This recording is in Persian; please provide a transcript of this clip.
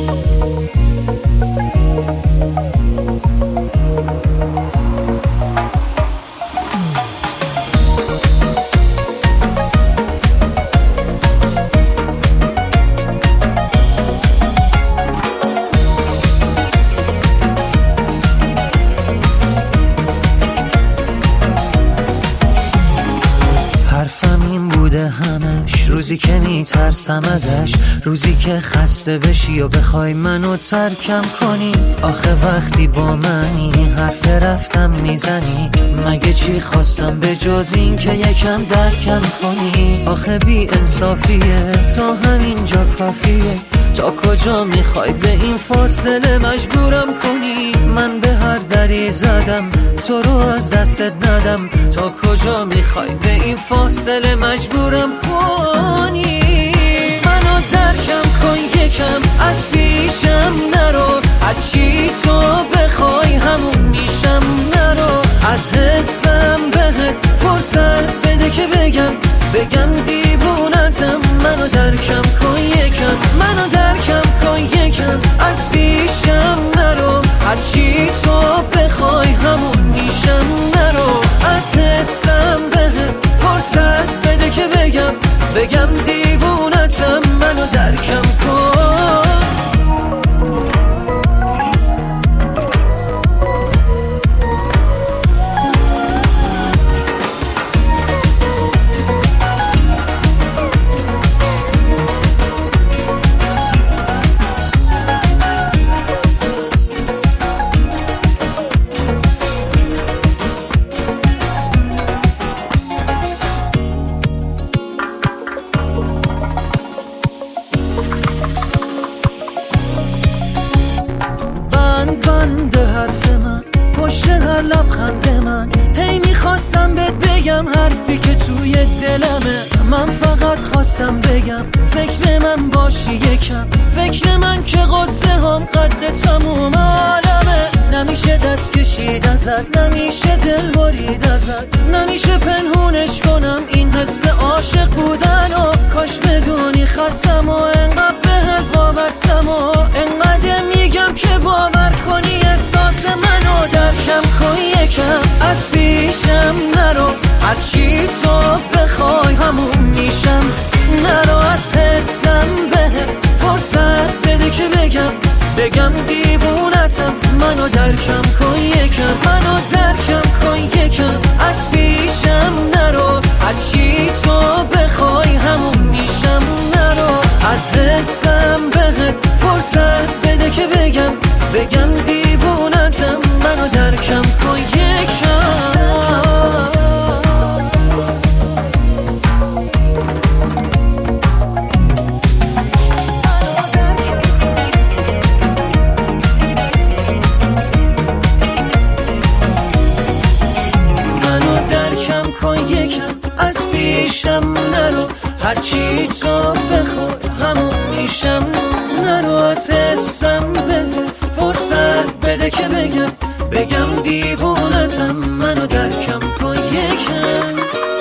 همش روزی که میترسم ازش، روزی که خسته بشی و بخوای منو ترکم کنی. آخه وقتی با منی حرف رفتم میزنی، مگه چی خواستم به جز این که یکم درکم کنی؟ آخه بی انصافیه تا همینجا کافیه، تا کجا میخوای به این فاصله مجبورم کنی؟ من به هر دری زدم تو رو از دستت ندم، تا کجا میخوای به این فاصله مجبورم کنی؟ منو درکم کن یکم، از پیشم نرو، هرچی تو بخوای همون میشم. نرو از حسم بهت فرصت بده که بگم دیوونتم. منو درکم کن یکم، منو درکم کن یکم، از پیشم نرو، هرچی تو بخوای همون میشم. نرو از حسم بهت فرصت بده که بگم دیوونتم. منو درکم کن. بند حرف من پشت هر لبخند من، هی میخواستم بهت بگم حرفی که توی دلمه. من فقط خواستم بگم فکر من باشی یکم، فکر من که قصه هم قد تموم عالمه. نمیشه دست کشید ازت، نمیشه دل برید ازت، نمیشه پنهونش کنم این حس عاشق بودن. و کاش بدونی خستم و انقدر بهت وابستم و انقدر میگم که باور کنی احساس منو. درکم کن یکم، از پیشم نرو، هرچی تو بخوای همون میشم. نرو از حسم بهت فرصت بده که بگم دیوونتم. منو درکم کن یکم، منو درکم کن یکم، از پیشم نرو، هرچی تو بخوای همون میشم. نرو از حسم بهت فرصت بده که بگم دیوونتم. منو درکم کن یکم. از پیشم نرو، هرچی تو بخوای همون میشم. نرو از حسم به فرصت بده که بگم دیوونتم. منو درکم کن یکم.